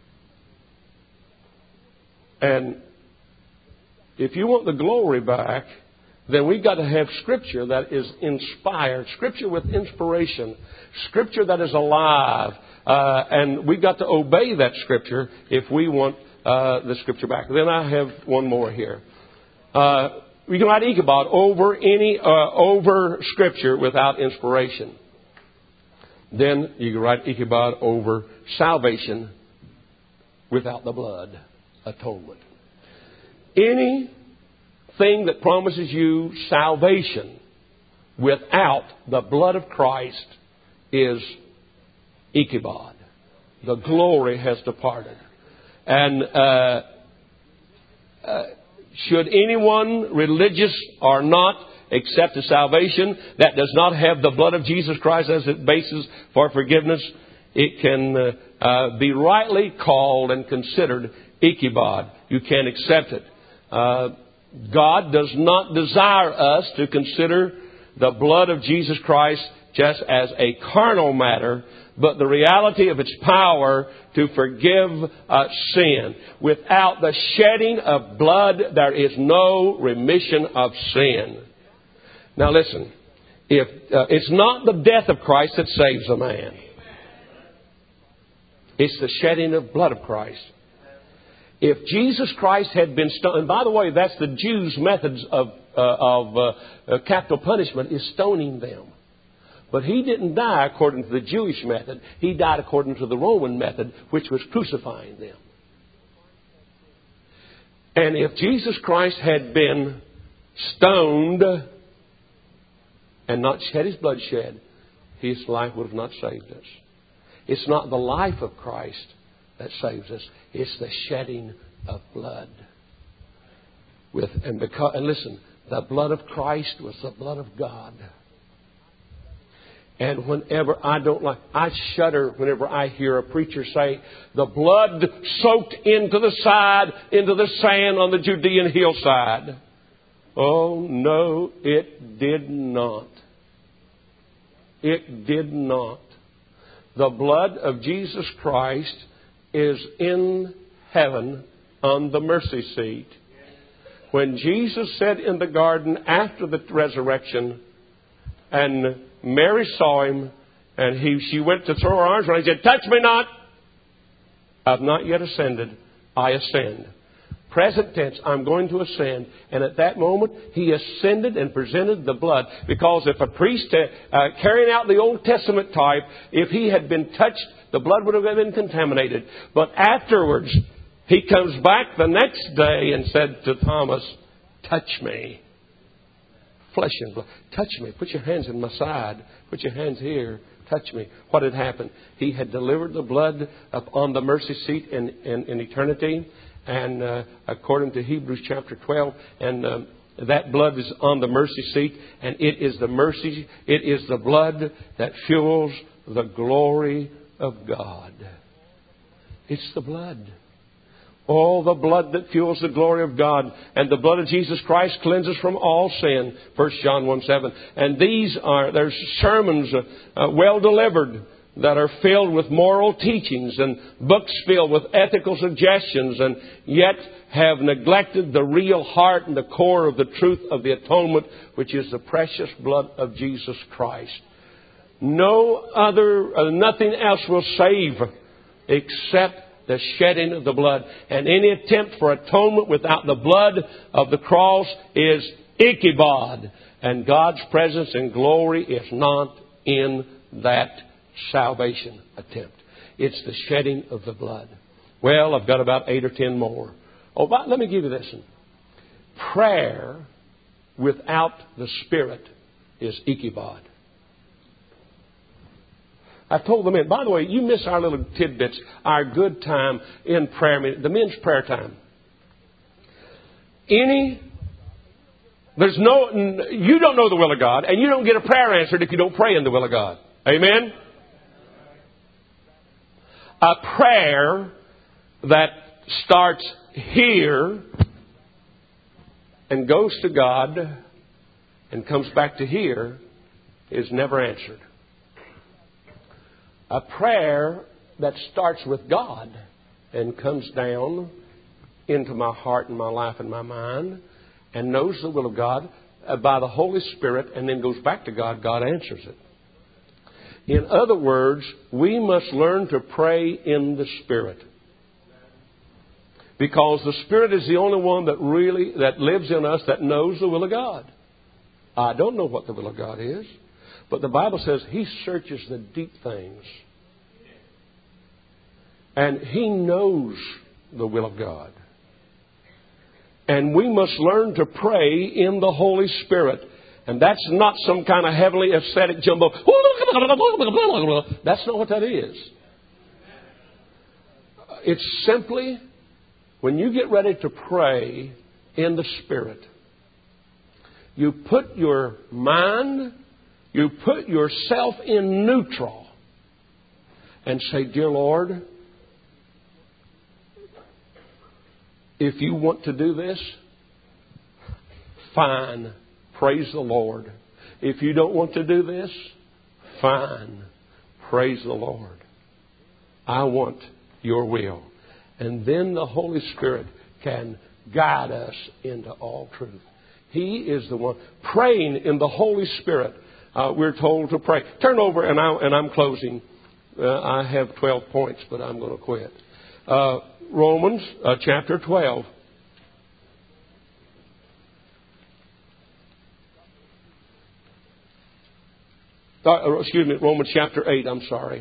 And if you want the glory back, then we've got to have Scripture that is inspired, Scripture with inspiration, Scripture that is alive. Uh, and we've got to obey that Scripture if we want Uh, the Scripture back. Then I have one more here. Uh, we can write Ichabod over any uh, over Scripture without inspiration. Then you can write Ichabod over salvation without the blood atonement. Anything that promises you salvation without the blood of Christ is Ichabod. The glory has departed. And uh, uh, should anyone, religious or not, accept a salvation that does not have the blood of Jesus Christ as its basis for forgiveness, it can uh, uh, be rightly called and considered Ichabod. You can't accept it. Uh, God does not desire us to consider the blood of Jesus Christ just as a carnal matter, but the reality of its power to forgive uh, sin. Without the shedding of blood, there is no remission of sin. Now listen, if uh, it's not the death of Christ that saves a man. It's the shedding of blood of Christ. If Jesus Christ had been stoned, and by the way, that's the Jews' methods of, uh, of uh, uh, capital punishment, is stoning them. But he didn't die according to the Jewish method. He died according to the Roman method, which was crucifying them. And if Jesus Christ had been stoned and not shed his blood shed, his life would have not saved us. It's not the life of Christ that saves us. It's the shedding of blood. With and because and listen, the blood of Christ was the blood of God. And whenever I don't like, I shudder whenever I hear a preacher say, the blood soaked into the side, into the sand on the Judean hillside. Oh, no, it did not. It did not. The blood of Jesus Christ is in heaven on the mercy seat. When Jesus said in the garden after the resurrection, and Mary saw him, and he, she went to throw her arms around him. He said, touch me not. I've not yet ascended. I ascend. Present tense, I'm going to ascend. And at that moment, he ascended and presented the blood. Because if a priest, uh, uh, carrying out the Old Testament type, if he had been touched, the blood would have been contaminated. But afterwards, he comes back the next day and said to Thomas, touch me. Flesh and blood. Touch me. Put your hands in my side. Put your hands here. Touch me. What had happened? He had delivered the blood up on the mercy seat in, in, in eternity. And uh, according to Hebrews chapter twelve, and um, that blood is on the mercy seat, and it is the mercy, it is the blood that fuels the glory of God. It's the blood. Oh, the blood that fuels the glory of God. And the blood of Jesus Christ cleanses from all sin. First John one seven. And these are, there's sermons uh, uh, well delivered that are filled with moral teachings and books filled with ethical suggestions, and yet have neglected the real heart and the core of the truth of the atonement, which is the precious blood of Jesus Christ. No other, uh, nothing else will save except the shedding of the blood. And any attempt for atonement without the blood of the cross is Ichabod. And God's presence and glory is not in that salvation attempt. It's the shedding of the blood. Well, I've got about eight or ten more. Oh, but let me give you this one. Prayer without the Spirit is Ichabod. I've told the men, by the way, you miss our little tidbits, our good time in prayer meeting, the men's prayer time. Any, there's no, you don't know the will of God, and you don't get a prayer answered if you don't pray in the will of God. Amen? A prayer that starts here and goes to God and comes back to here is never answered. A prayer that starts with God and comes down into my heart and my life and my mind and knows the will of God by the Holy Spirit and then goes back to God, God answers it. In other words, we must learn to pray in the Spirit. Because the Spirit is the only one that really, that lives in us, that knows the will of God. I don't know what the will of God is. But the Bible says He searches the deep things. And He knows the will of God. And we must learn to pray in the Holy Spirit. And that's not some kind of heavenly aesthetic jumbo. That's not what that is. It's simply when you get ready to pray in the Spirit, you put your mind, you put yourself in neutral and say, Dear Lord, if you want to do this, fine. Praise the Lord. If you don't want to do this, fine. Praise the Lord. I want your will. And then the Holy Spirit can guide us into all truth. He is the one. Praying in the Holy Spirit, uh, we're told to pray. Turn over, and, I, and I'm closing. Uh, I have twelve points, but I'm going to quit. Uh, Romans uh, chapter twelve. Uh, excuse me, Romans chapter eight, I'm sorry.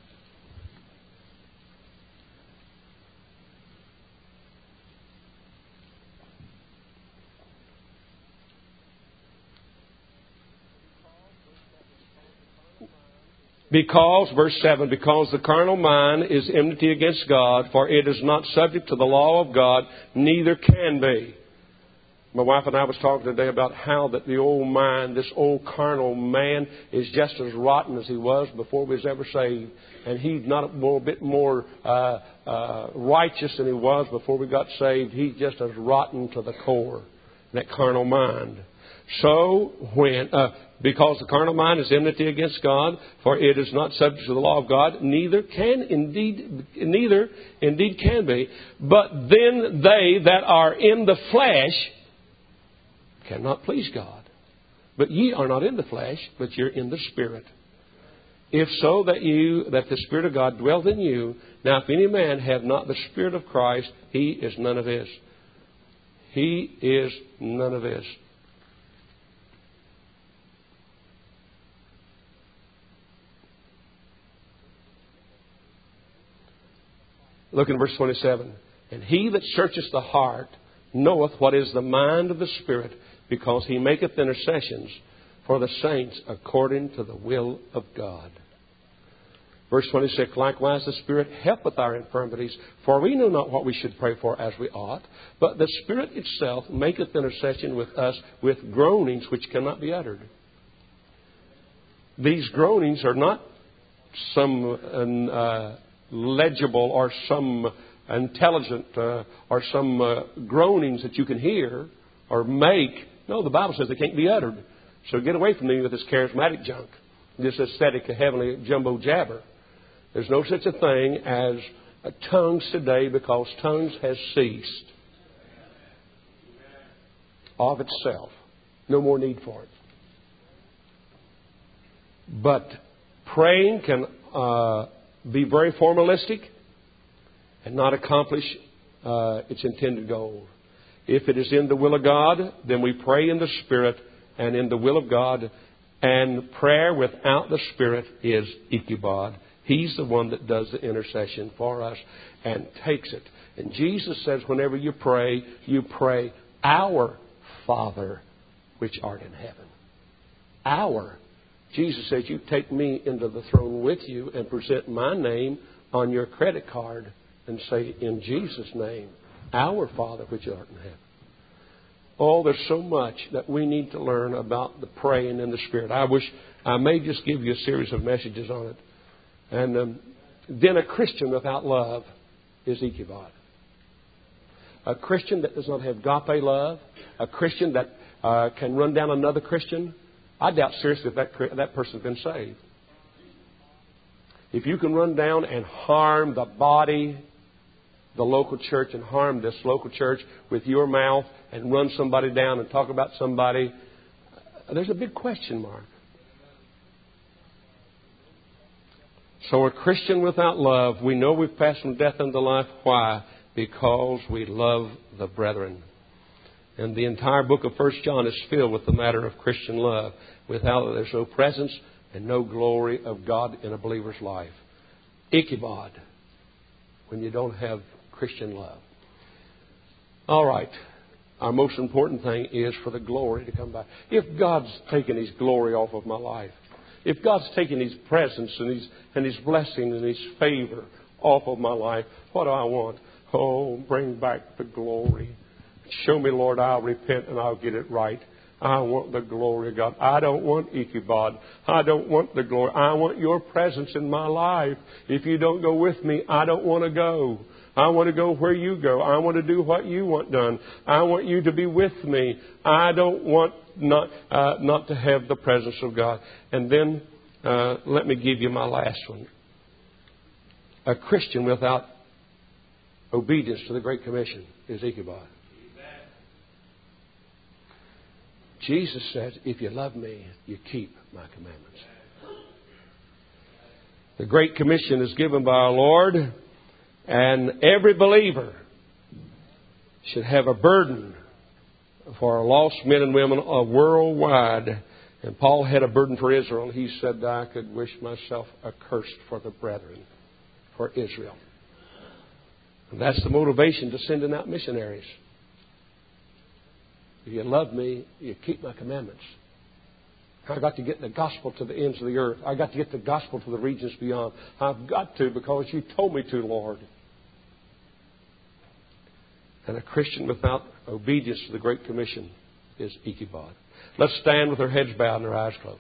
Because, verse seven, because the carnal mind is enmity against God, for it is not subject to the law of God, neither can be. My wife and I was talking today about how that the old mind, this old carnal man, is just as rotten as he was before he was ever saved. And he's not a bit more uh, uh, righteous than he was before we got saved. He's just as rotten to the core, that carnal mind. So when, uh, because the carnal mind is enmity against God, for it is not subject to the law of God, neither can indeed, neither indeed can be. But then they that are in the flesh cannot please God. But ye are not in the flesh, but you're in the Spirit. If so, that you, that the Spirit of God dwelleth in you. Now, if any man have not the Spirit of Christ, he is none of his. He is none of his. Look in verse twenty-seven. And he that searcheth the heart knoweth what is the mind of the Spirit, because he maketh intercessions for the saints according to the will of God. Verse twenty-six, likewise the Spirit helpeth our infirmities, for we know not what we should pray for as we ought, but the Spirit itself maketh intercession with us with groanings which cannot be uttered. These groanings are not some uh, legible or some intelligent uh, or some uh, groanings that you can hear or make. No, the Bible says they can't be uttered. So get away from me with this charismatic junk, this aesthetic, heavenly jumbo jabber. There's no such a thing as tongues today, because tongues has ceased of itself. No more need for it. But praying can uh, be very formalistic and not accomplish uh, its intended goal. If it is in the will of God, then we pray in the Spirit and in the will of God. And prayer without the Spirit is Ichabod. He's the one that does the intercession for us and takes it. And Jesus says whenever you pray, you pray, Our Father which art in heaven. Our. Jesus says you take me into the throne with you and present my name on your credit card and say, in Jesus' name, Our Father which art in heaven. Oh, there's so much that we need to learn about the praying in the Spirit. I wish I may just give you a series of messages on it. And um, then a Christian without love is Ichabod. A Christian that does not have agape love, a Christian that uh, can run down another Christian, I doubt seriously if that, that person's been saved. If you can run down and harm the body, the local church, and harm this local church with your mouth and run somebody down and talk about somebody, there's a big question mark. So a Christian without love, we know we've passed from death unto life. Why? Because we love the brethren. And the entire book of First John is filled with the matter of Christian love. Without it, there's no presence and no glory of God in a believer's life. Ichabod, when you don't have Christian love. All right. Our most important thing is for the glory to come back. If God's taken His glory off of my life, if God's taken His presence and His, and His blessing and His favor off of my life, what do I want? Oh, bring back the glory. Show me, Lord, I'll repent and I'll get it right. I want the glory of God. I don't want Ichabod. I don't want the glory. I want your presence in my life. If you don't go with me, I don't want to go. I want to go where you go. I want to do what you want done. I want you to be with me. I don't want not uh, not to have the presence of God. And then uh, let me give you my last one. A Christian without obedience to the Great Commission is Ichabod. Jesus says, if you love me, you keep my commandments. The Great Commission is given by our Lord, and every believer should have a burden for lost men and women worldwide. And Paul had a burden for Israel. He said, I could wish myself accursed for the brethren, for Israel. And that's the motivation to sending out missionaries. If you love me, you keep my commandments. I've got to get the gospel to the ends of the earth. I've got to get the gospel to the regions beyond. I've got to because you told me to, Lord. And a Christian without obedience to the Great Commission is Ichabod. Let's stand with our heads bowed and our eyes closed.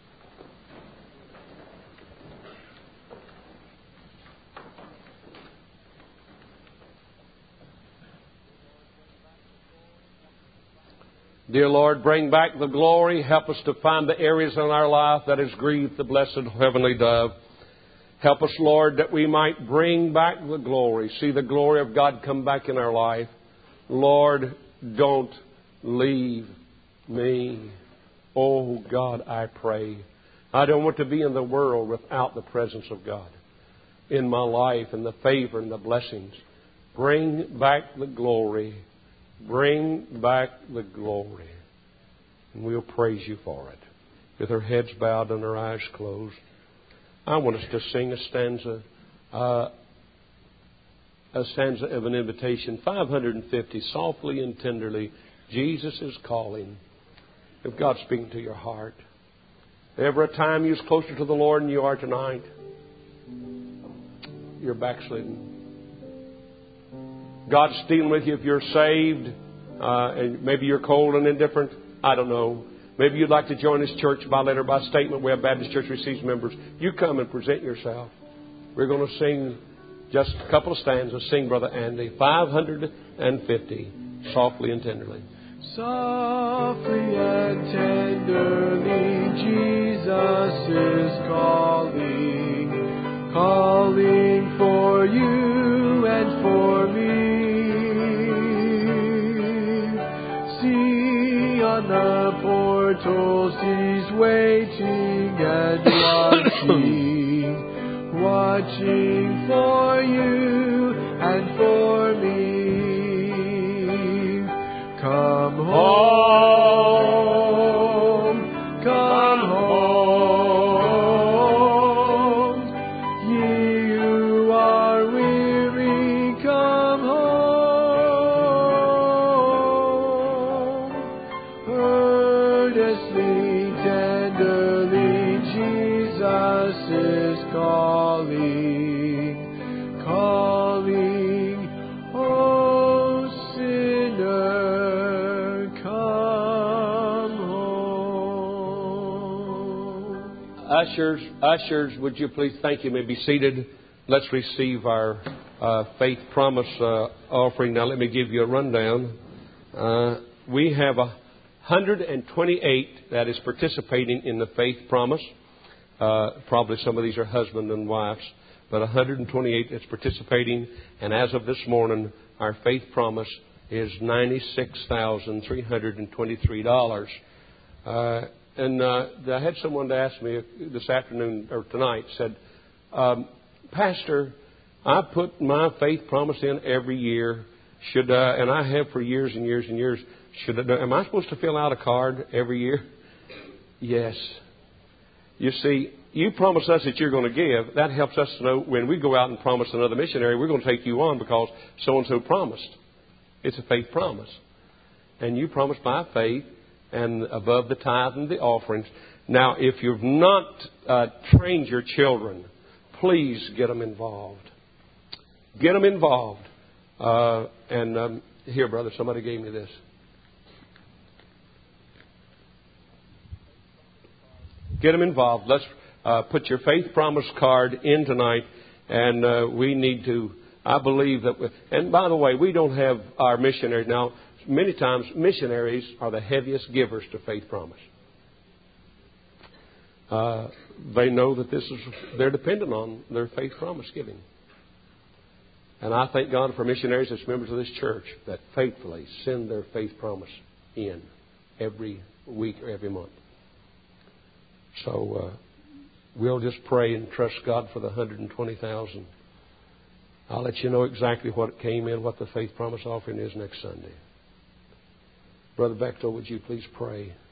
Dear Lord, bring back the glory. Help us to find the areas in our life that has grieved the blessed heavenly dove. Help us, Lord, that we might bring back the glory. See the glory of God come back in our life. Lord, don't leave me. Oh, God, I pray. I don't want to be in the world without the presence of God in my life and the favor and the blessings. Bring back the glory. Bring back the glory. And we'll praise you for it. With our heads bowed and our eyes closed, I want us to sing a stanza, uh, a stanza of an invitation. five hundred fifty, softly and tenderly, Jesus is calling. If God's speaking to your heart, ever a time you was closer to the Lord than you are tonight? you're backslidden. God's dealing with you if you're saved, uh, and maybe you're cold and indifferent. I don't know. Maybe you'd like to join this church by letter, by statement. Webb Baptist Church receives members. You come and present yourself. We're going to sing just a couple of stanzas. Sing, Brother Andy. five hundred fifty. Softly and tenderly. Softly and tenderly, Jesus is calling, calling for you and for me. See, on the portals He's waiting and watching, watching for you and for me. Come home, come home, ye who are weary, come home. Earnestly, tenderly, Jesus is calling, calling, oh sinner. Ushers, ushers, would you please, thank you, may be seated. Let's receive our uh, faith promise uh, offering. Now let me give you a rundown. Uh, we have one hundred twenty-eight that is participating in the faith promise. Uh, probably some of these are husband and wives, but one hundred twenty-eight that's participating. And as of this morning, our faith promise is ninety-six thousand three hundred twenty-three dollars. Uh, And uh, I had someone to ask me this afternoon or tonight, said, um, Pastor, I put my faith promise in every year. Should uh, and I have for years and years and years. Should I, am I supposed to fill out a card every year? Yes. You see, you promise us that you're going to give. That helps us to know when we go out and promise another missionary, we're going to take you on because so-and-so promised. It's a faith promise. And you promise by faith, and above the tithe and the offerings. Now, if you've not uh, trained your children, please get them involved. Get them involved. Uh, and um, here, brother, somebody gave me this. Get them involved. Let's uh, put your faith promise card in tonight. And uh, we need to, I believe that, we, and by the way, we don't have our missionaries now. Many times, missionaries are the heaviest givers to faith promise. Uh, they know that this is, they're dependent on their faith promise giving. And I thank God for missionaries as members of this church that faithfully send their faith promise in every week or every month. So uh, we'll just pray and trust God for the one hundred twenty thousand. I'll let you know exactly what came in, what the faith promise offering is next Sunday. Brother Bechtel, would you please pray?